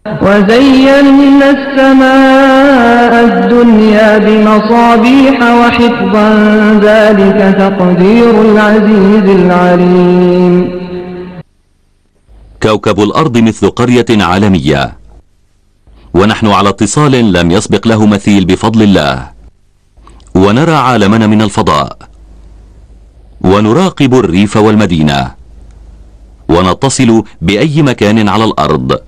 وزينا السماء الدنيا بمصابيح وحفظا ذلك تقدير العزيز العليم. كوكب الأرض مثل قرية عالمية، ونحن على اتصال لم يسبق له مثيل بفضل الله، ونرى عالمنا من الفضاء، ونراقب الريف والمدينة، ونتصل بأي مكان على الأرض.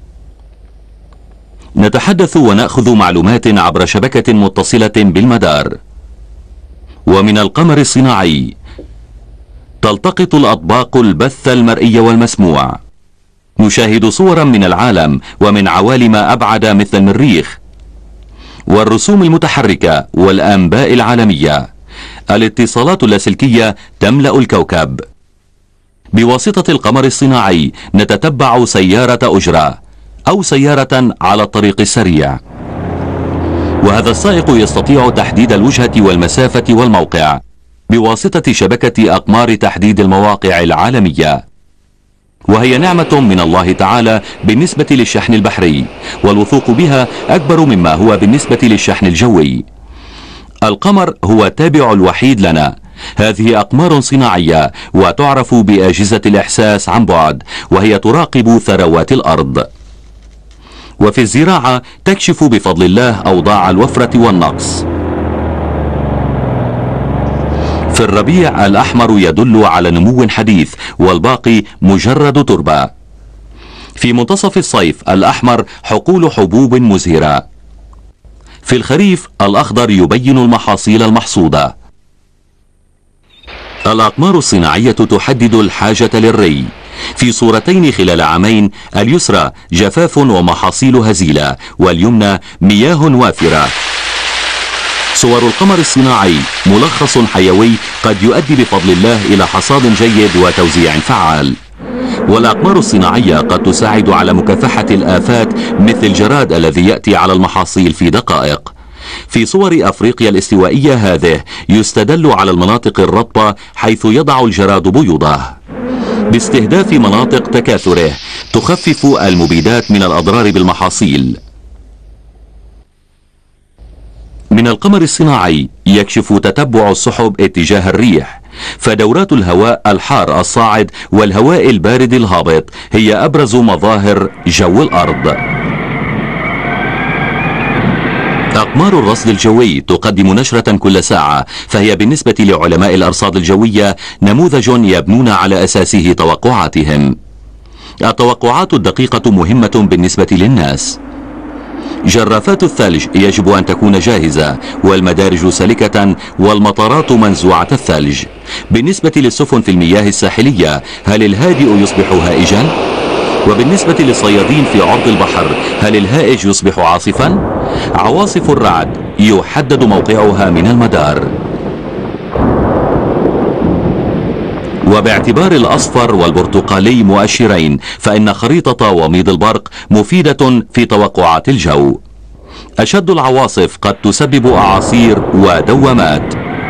نتحدث ونأخذ معلومات عبر شبكة متصلة بالمدار. ومن القمر الصناعي تلتقط الأطباق البث المرئي والمسموع. نشاهد صورا من العالم ومن عوالم أبعد مثل المريخ، والرسوم المتحركة والأنباء العالمية. الاتصالات اللاسلكية تملأ الكوكب. بواسطة القمر الصناعي نتتبع سيارة أجرة أو سيارة على الطريق السريع، وهذا السائق يستطيع تحديد الوجهة والمسافة والموقع بواسطة شبكة أقمار تحديد المواقع العالمية، وهي نعمة من الله تعالى بالنسبة للشحن البحري، والوثوق بها أكبر مما هو بالنسبة للشحن الجوي. القمر هو التابع الوحيد لنا. هذه أقمار صناعية وتعرف بأجهزة الإحساس عن بعد، وهي تراقب ثروات الأرض. وفي الزراعة تكشف بفضل الله أوضاع الوفرة والنقص. في الربيع الأحمر يدل على نمو حديث، والباقي مجرد تربة. في منتصف الصيف الأحمر حقول حبوب مزهرة. في الخريف الأخضر يبين المحاصيل المحصودة. الأقمار الصناعية تحدد الحاجة للري في صورتين خلال عامين: اليسرى جفاف ومحاصيل هزيلة، واليمنى مياه وافرة. صور القمر الصناعي ملخص حيوي قد يؤدي بفضل الله إلى حصاد جيد وتوزيع فعال. والأقمار الصناعية قد تساعد على مكافحة الآفات مثل الجراد الذي يأتي على المحاصيل في دقائق. في صور أفريقيا الاستوائية هذه يستدل على المناطق الرطبة حيث يضع الجراد بيوضه. باستهداف مناطق تكاثره تخفف المبيدات من الأضرار بالمحاصيل. من القمر الصناعي يكشف تتبع السحب اتجاه الريح، فدورات الهواء الحار الصاعد والهواء البارد الهابط هي أبرز مظاهر جو الأرض. أقمار الرصد الجوي تقدم نشرة كل ساعة، فهي بالنسبة لعلماء الأرصاد الجوية نموذج يبنون على أساسه توقعاتهم. التوقعات الدقيقة مهمة بالنسبة للناس. جرافات الثلج يجب أن تكون جاهزة، والمدارج سالكة، والمطارات منزوعة الثلج. بالنسبة للسفن في المياه الساحلية، هل الهادئ يصبح هائجا؟ وبالنسبة للصيادين في عرض البحر، هل الهائج يصبح عاصفا؟ عواصف الرعد يحدد موقعها من المدار. وباعتبار الأصفر والبرتقالي مؤشرين، فإن خريطة وميض البرق مفيدة في توقعات الجو. أشد العواصف قد تسبب أعاصير ودوامات.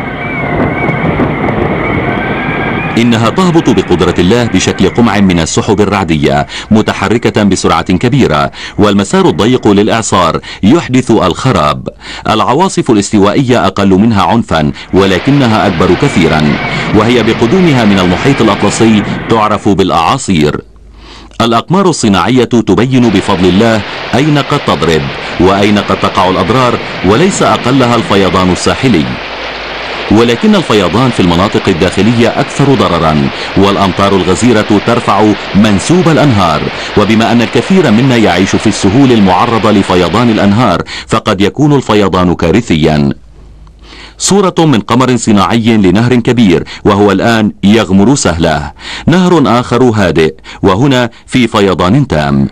إنها تهبط بقدرة الله بشكل قمع من السحب الرعدية متحركة بسرعة كبيرة، والمسار الضيق للإعصار يحدث الخراب. العواصف الاستوائية أقل منها عنفا، ولكنها أكبر كثيرا، وهي بقدومها من المحيط الأطلسي تعرف بالأعاصير. الأقمار الصناعية تبين بفضل الله أين قد تضرب وأين قد تقع الأضرار، وليس أقلها الفيضان الساحلي. ولكن الفيضان في المناطق الداخلية أكثر ضررا، والأمطار الغزيرة ترفع منسوب الأنهار، وبما أن الكثير منا يعيش في السهول المعرضة لفيضان الأنهار، فقد يكون الفيضان كارثيا. صورة من قمر صناعي لنهر كبير، وهو الآن يغمر سهله. نهر آخر هادئ، وهنا في فيضان تام.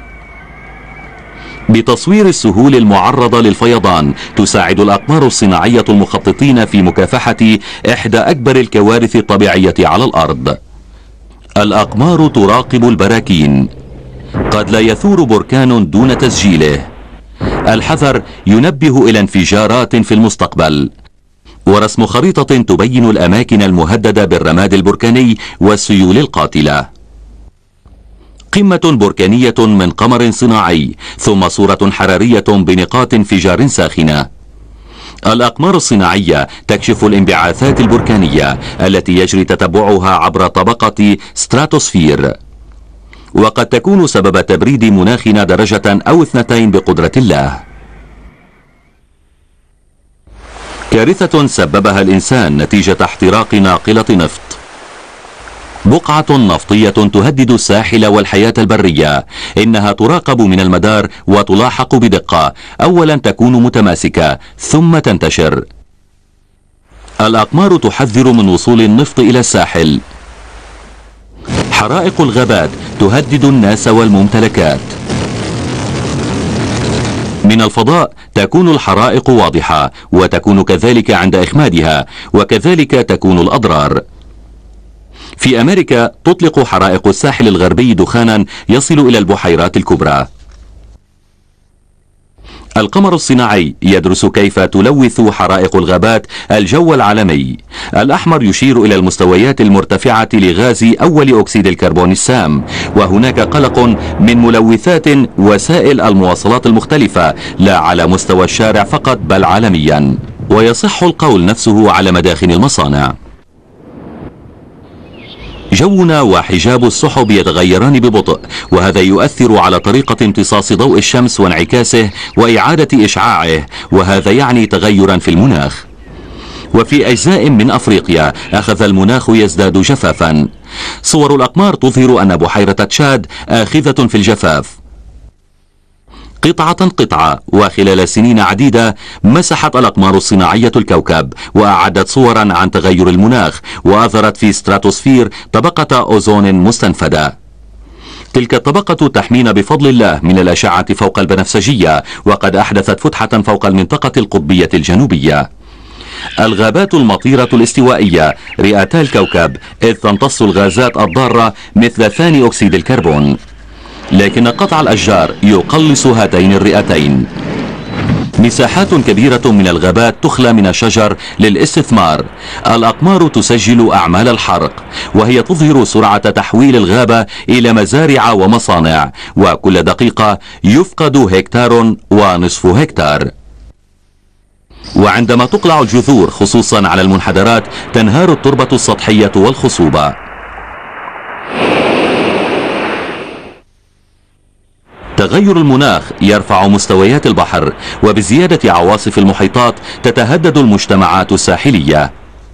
بتصوير السهول المعرضة للفيضان تساعد الأقمار الصناعية المخططين في مكافحة إحدى أكبر الكوارث الطبيعية على الأرض. الأقمار تراقب البراكين. قد لا يثور بركان دون تسجيله. الحذر ينبه إلى انفجارات في المستقبل. ورسم خريطة تبين الأماكن المهددة بالرماد البركاني والسيول القاتلة. قمة بركانية من قمر صناعي، ثم صورة حرارية بنقاط انفجار ساخنة. الأقمار الصناعية تكشف الانبعاثات البركانية التي يجري تتبعها عبر طبقة ستراتوسفير، وقد تكون سبب تبريد مناخنا درجة أو 2 بقدرة الله. كارثة سببها الإنسان نتيجة احتراق ناقلة نفط. بقعة نفطية تهدد الساحل والحياة البرية. إنها تراقب من المدار وتلاحق بدقة. أولا تكون متماسكة ثم تنتشر. الأقمار تحذر من وصول النفط إلى الساحل. حرائق الغابات تهدد الناس والممتلكات. من الفضاء تكون الحرائق واضحة، وتكون كذلك عند إخمادها، وكذلك تكون الأضرار. في أمريكا تطلق حرائق الساحل الغربي دخانا يصل إلى البحيرات الكبرى. القمر الصناعي يدرس كيف تلوث حرائق الغابات الجو العالمي. الأحمر يشير إلى المستويات المرتفعة لغاز أول أكسيد الكربون السام، وهناك قلق من ملوثات وسائل المواصلات المختلفة، لا على مستوى الشارع فقط بل عالميا، ويصح القول نفسه على مداخن المصانع. جونا وحجاب السحب يتغيران ببطء، وهذا يؤثر على طريقة امتصاص ضوء الشمس وانعكاسه وإعادة إشعاعه، وهذا يعني تغيرا في المناخ. وفي أجزاء من أفريقيا أخذ المناخ يزداد جفافا. صور الأقمار تظهر أن بحيرة تشاد آخذة في الجفاف قطعة، وخلال سنين عديدة مسحت الأقمار الصناعية الكوكب، وأعدت صورا عن تغير المناخ، وأظهرت في ستراتوسفير طبقة أوزون مستنفدة. تلك الطبقة تحمينا بفضل الله من الأشعة فوق البنفسجية، وقد أحدثت فتحة فوق المنطقة القطبية الجنوبية. الغابات المطيرة الاستوائية رئتا الكوكب، إذ تمتص الغازات الضارة مثل ثاني أكسيد الكربون، لكن قطع الأشجار يقلص هاتين الرئتين. مساحات كبيرة من الغابات تخلى من الشجر للاستثمار. الأقمار تسجل أعمال الحرق، وهي تظهر سرعة تحويل الغابة إلى مزارع ومصانع، وكل دقيقة يفقد هكتار ونصف هكتار. وعندما تقلع الجذور خصوصا على المنحدرات تنهار التربة السطحية والخصوبة. تغير المناخ يرفع مستويات البحر، وبزيادة عواصف المحيطات تتهدد المجتمعات الساحلية.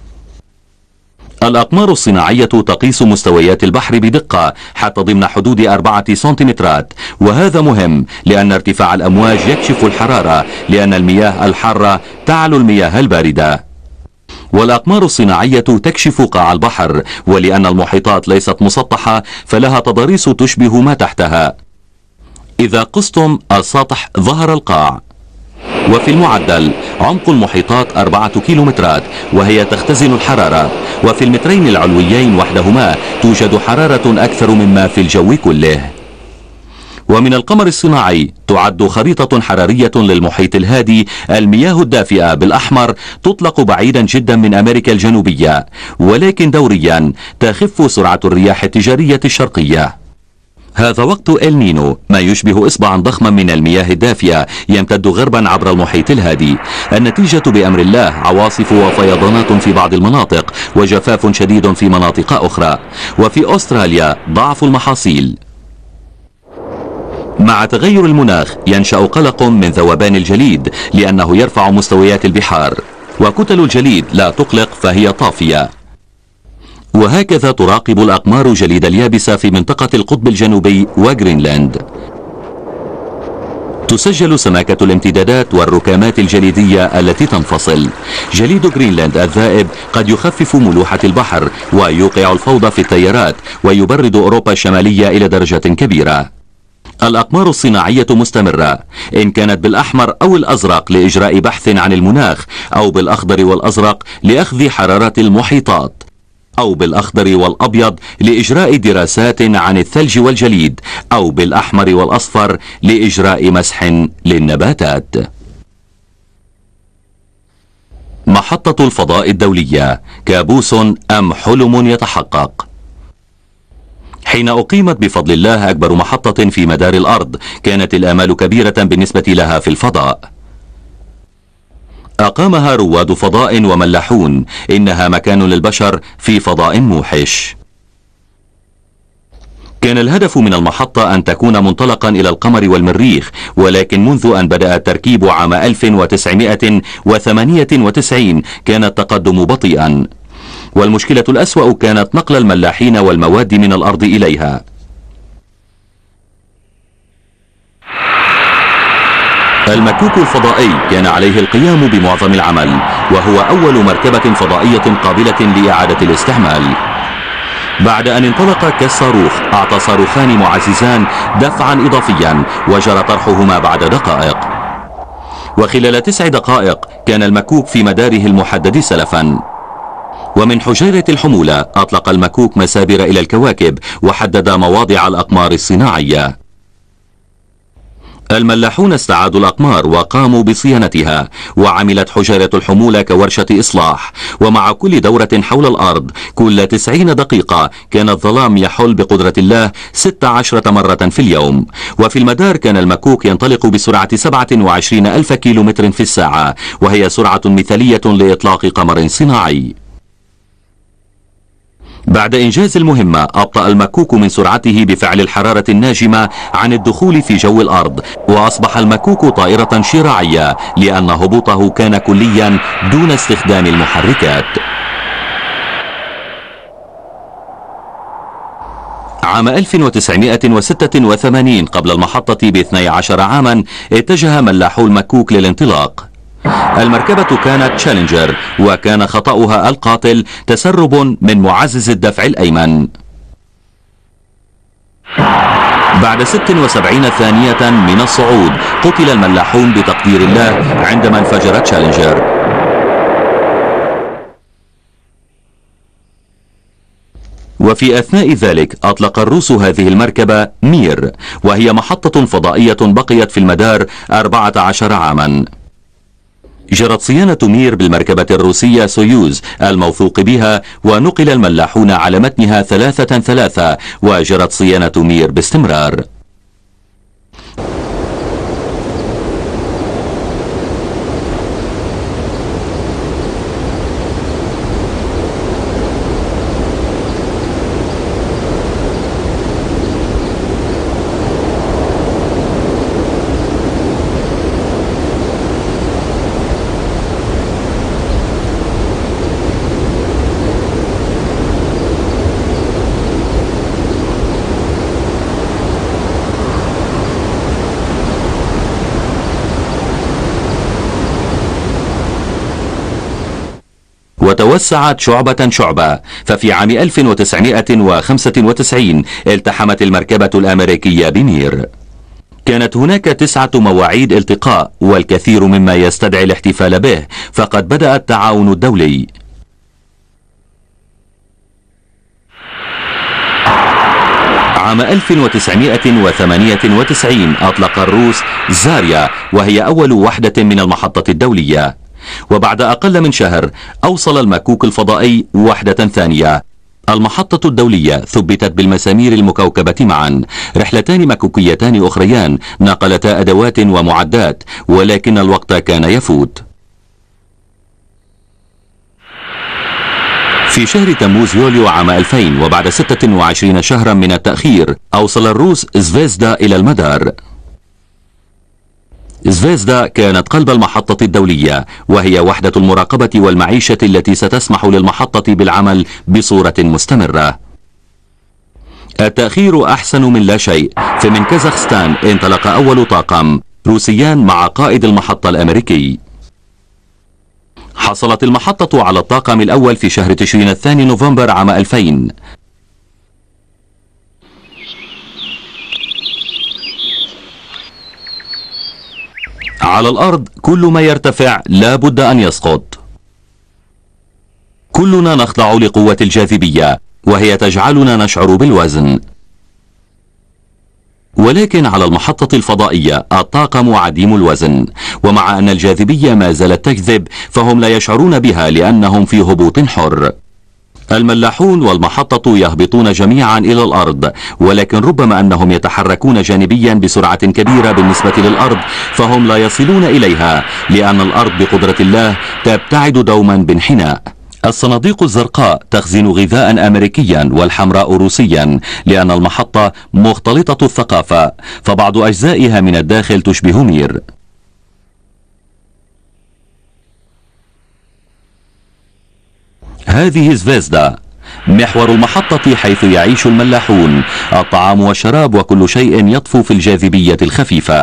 الأقمار الصناعية تقيس مستويات البحر بدقة حتى ضمن حدود 4 سنتيمترات، وهذا مهم لأن ارتفاع الأمواج يكشف الحرارة، لأن المياه الحارة تعلو المياه الباردة. والأقمار الصناعية تكشف قاع البحر، ولأن المحيطات ليست مسطحة فلها تضاريس تشبه ما تحتها. إذا قستم السطح ظهر القاع. وفي المعدل عمق المحيطات 4 كيلومترات، وهي تختزن الحرارة، وفي المترين العلويين وحدهما توجد حرارة أكثر مما في الجو كله. ومن القمر الصناعي تعد خريطة حرارية للمحيط الهادي. المياه الدافئة بالأحمر تطلق بعيدا جدا من أمريكا الجنوبية، ولكن دوريا تخف سرعة الرياح التجارية الشرقية. هذا وقت النينو، ما يشبه إصبعا ضخما من المياه الدافئة يمتد غربا عبر المحيط الهادي. النتيجة بأمر الله عواصف وفيضانات في بعض المناطق، وجفاف شديد في مناطق أخرى. وفي أستراليا ضعف المحاصيل. مع تغير المناخ ينشأ قلق من ذوبان الجليد، لأنه يرفع مستويات البحار، وكتل الجليد لا تقلق فهي طافية. وهكذا تراقب الأقمار جليد اليابسة في منطقة القطب الجنوبي وغرينلاند. تسجل سماكة الامتدادات والركامات الجليدية التي تنفصل. جليد غرينلاند الذائب قد يخفف ملوحة البحر ويوقع الفوضى في التيارات، ويبرد أوروبا الشمالية إلى درجة كبيرة. الأقمار الصناعية مستمرة، إن كانت بالأحمر أو الأزرق لإجراء بحث عن المناخ، أو بالأخضر والأزرق لأخذ حرارة المحيطات، أو بالأخضر والأبيض لإجراء دراسات عن الثلج والجليد، أو بالأحمر والأصفر لإجراء مسح للنباتات. محطة الفضاء الدولية، كابوس أم حلم يتحقق؟ حين أقيمت بفضل الله أكبر محطة في مدار الأرض، كانت الآمال كبيرة بالنسبة لها في الفضاء. أقامها رواد فضاء وملاحون، إنها مكان للبشر في فضاء موحش. كان الهدف من المحطة أن تكون منطلقا إلى القمر والمريخ، ولكن منذ أن بدأ التركيب عام 1998 كان التقدم بطيئا، والمشكلة الأسوأ كانت نقل الملاحين والمواد من الأرض إليها. المكوك الفضائي كان عليه القيام بمعظم العمل، وهو أول مركبة فضائية قابلة لإعادة الاستعمال. بعد أن انطلق كالصاروخ، أعطى صاروخان معززان دفعا إضافيا وجرى طرحهما بعد دقائق، وخلال 9 دقائق كان المكوك في مداره المحدد سلفا. ومن حجيرة الحمولة أطلق المكوك مسابر إلى الكواكب وحدد مواضع الأقمار الصناعية. الملاحون استعادوا الأقمار وقاموا بصيانتها، وعملت حجيرة الحمولة كورشة إصلاح، ومع كل دورة حول الأرض كل 90 دقيقة كان الظلام يحل بقدرة الله 16 مرة في اليوم. وفي المدار كان المكوك ينطلق بسرعة 27 ألف كيلومتر في الساعة، وهي سرعة مثالية لإطلاق قمر صناعي. بعد إنجاز المهمة أبطأ المكوك من سرعته بفعل الحرارة الناجمة عن الدخول في جو الأرض، وأصبح المكوك طائرة شراعية لأن هبوطه كان كليا دون استخدام المحركات. عام 1986 قبل المحطة ب12 عاما اتجه ملاحو المكوك للانطلاق. المركبة كانت تشالنجر، وكان خطأها القاتل تسرب من معزز الدفع الأيمن. بعد 76 ثانية من الصعود قتل الملاحون بتقدير الله عندما انفجرت تشالنجر. وفي أثناء ذلك أطلق الروس هذه المركبة مير، وهي محطة فضائية بقيت في المدار 14 عاما. جرت صيانة مير بالمركبة الروسية سويوز الموثوق بها، ونقل الملاحون على متنها 3 وجرت صيانة مير باستمرار. وتوسعت شعبة، ففي عام 1995 التحمت المركبة الأمريكية بمير. كانت هناك 9 مواعيد التقاء، والكثير مما يستدعي الاحتفال به، فقد بدأ التعاون الدولي. عام 1998 أطلق الروس زاريا، وهي أول وحدة من المحطة الدولية. وبعد أقل من شهر أوصل المكوك الفضائي وحدة ثانية. المحطة الدولية ثبتت بالمسامير المكوكبة معا. رحلتان مكوكيتان أخريان نقلتا أدوات ومعدات، ولكن الوقت كان يفوت. في شهر تموز يوليو عام 2000، وبعد 26 شهرا من التأخير، أوصل الروس زفيزدا إلى المدار. زفيزدا كانت قلب المحطة الدولية، وهي وحدة المراقبة والمعيشة التي ستسمح للمحطة بالعمل بصورة مستمرة. التأخير أحسن من لا شيء، فمن كازاخستان انطلق أول طاقم روسيان مع قائد المحطة الأمريكي. حصلت المحطة على الطاقم الأول في شهر تشرين الثاني نوفمبر عام 2000. على الأرض كل ما يرتفع لا بد أن يسقط. كلنا نخضع لقوة الجاذبية، وهي تجعلنا نشعر بالوزن. ولكن على المحطة الفضائية الطاقم عديم الوزن، ومع أن الجاذبية ما زالت تجذب، فهم لا يشعرون بها لأنهم في هبوط حر. الملاحون والمحطة يهبطون جميعا إلى الأرض، ولكن ربما أنهم يتحركون جانبيا بسرعة كبيرة بالنسبة للأرض، فهم لا يصلون إليها لأن الأرض بقدرة الله تبتعد دوما بانحناء. الصناديق الزرقاء تخزن غذاء أمريكيا والحمراء روسيا، لأن المحطة مختلطة الثقافة، فبعض أجزائها من الداخل تشبه مير. هذه زفيزدا، محور المحطة حيث يعيش الملاحون، الطعام والشراب وكل شيء يطفو في الجاذبية الخفيفة.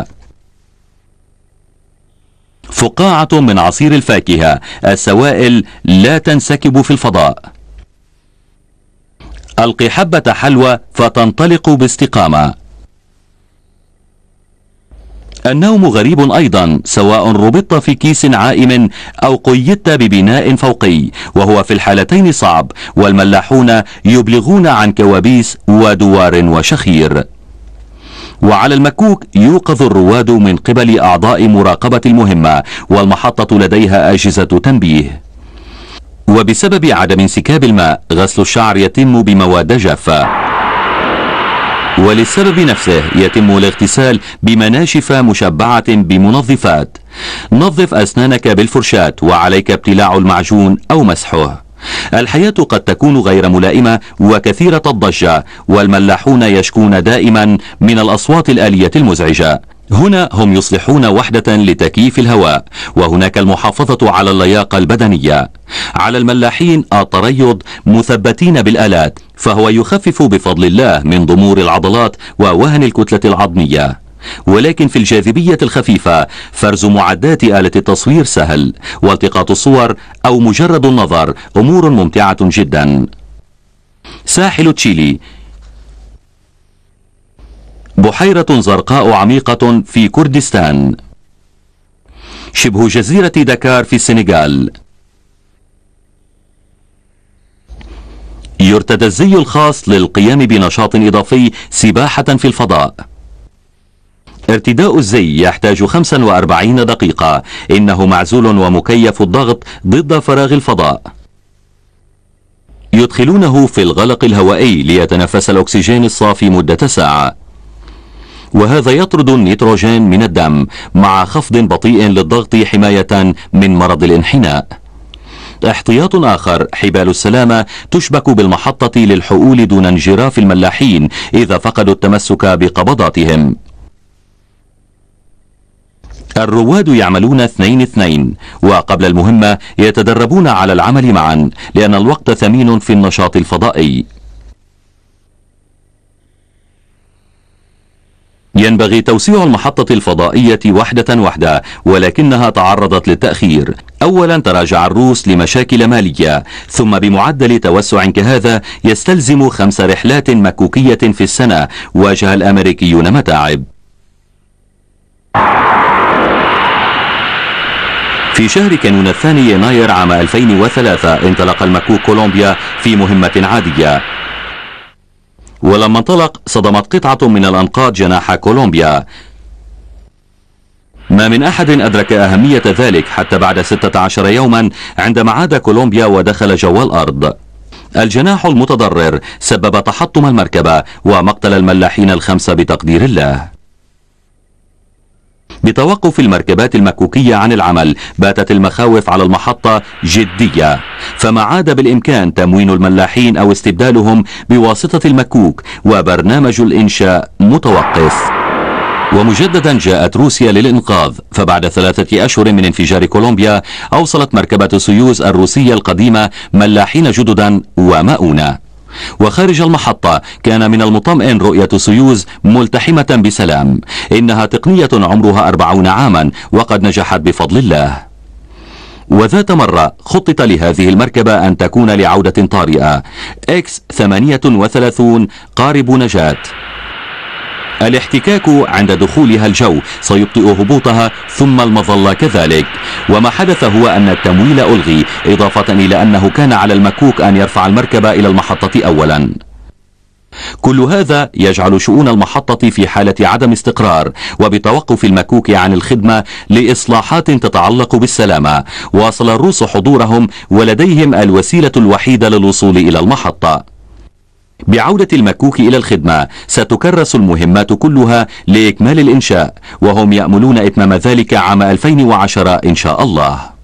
فقاعة من عصير الفاكهة، السوائل لا تنسكب في الفضاء. ألقي حبة حلوى فتنطلق باستقامة. النوم غريب أيضا، سواء ربطت في كيس عائم أو قيدت ببناء فوقي، وهو في الحالتين صعب، والملاحون يبلغون عن كوابيس ودوار وشخير. وعلى المكوك يوقظ الرواد من قبل أعضاء مراقبة المهمة، والمحطة لديها أجهزة تنبيه. وبسبب عدم انسكاب الماء غسل الشعر يتم بمواد جافة، وللسبب نفسه يتم الاغتسال بمناشف مشبعة بمنظفات. نظف أسنانك بالفرشاة، وعليك ابتلاع المعجون أو مسحه. الحياة قد تكون غير ملائمة وكثيرة الضجة، والملاحون يشكون دائما من الأصوات الآلية المزعجة. هنا هم يصلحون وحدة لتكييف الهواء، وهناك المحافظة على اللياقة البدنية. على الملاحين التريض مثبتين بالآلات، فهو يخفف بفضل الله من ضمور العضلات ووهن الكتلة العظمية. ولكن في الجاذبية الخفيفة فرز معدات آلة التصوير سهل، والتقاط الصور أو مجرد النظر أمور ممتعة جدا. ساحل تشيلي، بحيرة زرقاء عميقة في كردستان، شبه جزيرة دكار في السنغال. يرتدى الزي الخاص للقيام بنشاط إضافي، سباحة في الفضاء. ارتداء الزي يحتاج 45 دقيقة، إنه معزول ومكيف الضغط ضد فراغ الفضاء. يدخلونه في الغلق الهوائي ليتنفس الأكسجين الصافي مدة ساعة، وهذا يطرد النيتروجين من الدم مع خفض بطيء للضغط حماية من مرض الانحناء. احتياط آخر، حبال السلامة تشبك بالمحطة للحؤول دون انجراف الملاحين إذا فقدوا التمسك بقبضاتهم. الرواد يعملون 2-2، وقبل المهمة يتدربون على العمل معا، لأن الوقت ثمين في النشاط الفضائي. ينبغي توسيع المحطة الفضائية وحدة، ولكنها تعرضت للتأخير. أولا تراجع الروس لمشاكل مالية، ثم بمعدل توسع كهذا يستلزم 5 رحلات مكوكية في السنة، واجه الأمريكيون متاعب. في شهر كانون الثاني يناير عام 2003 انطلق المكوك كولومبيا في مهمة عادية، ولما انطلق صدمت قطعة من الأنقاض جناح كولومبيا. ما من أحد أدرك أهمية ذلك حتى بعد 16 يوما عندما عاد كولومبيا ودخل جو الأرض. الجناح المتضرر سبب تحطم المركبة ومقتل الملاحين ال5 بتقدير الله. بتوقف المركبات المكوكية عن العمل باتت المخاوف على المحطة جدية، فما عاد بالإمكان تموين الملاحين أو استبدالهم بواسطة المكوك، وبرنامج الإنشاء متوقف. ومجددا جاءت روسيا للإنقاذ، فبعد 3 أشهر من انفجار كولومبيا أوصلت مركبة سويوز الروسية القديمة ملاحين جددا ومؤونة. وخارج المحطة كان من المطمئن رؤية سويوز ملتحمة بسلام. إنها تقنية عمرها 40 عاما وقد نجحت بفضل الله. وذات مرة خطط لهذه المركبة أن تكون لعودة طارئة. X-38 قارب نجاة. الاحتكاك عند دخولها الجو سيبطئ هبوطها، ثم المظلة كذلك. وما حدث هو أن التمويل ألغي، إضافة إلى أنه كان على المكوك أن يرفع المركبة إلى المحطة أولا. كل هذا يجعل شؤون المحطة في حالة عدم استقرار، وبتوقف المكوك عن الخدمة لإصلاحات تتعلق بالسلامة. واصل الروس حضورهم ولديهم الوسيلة الوحيدة للوصول إلى المحطة. بعودة المكوك إلى الخدمة ستكرس المهمات كلها لإكمال الإنشاء، وهم يأملون إتمام ذلك عام 2010 إن شاء الله.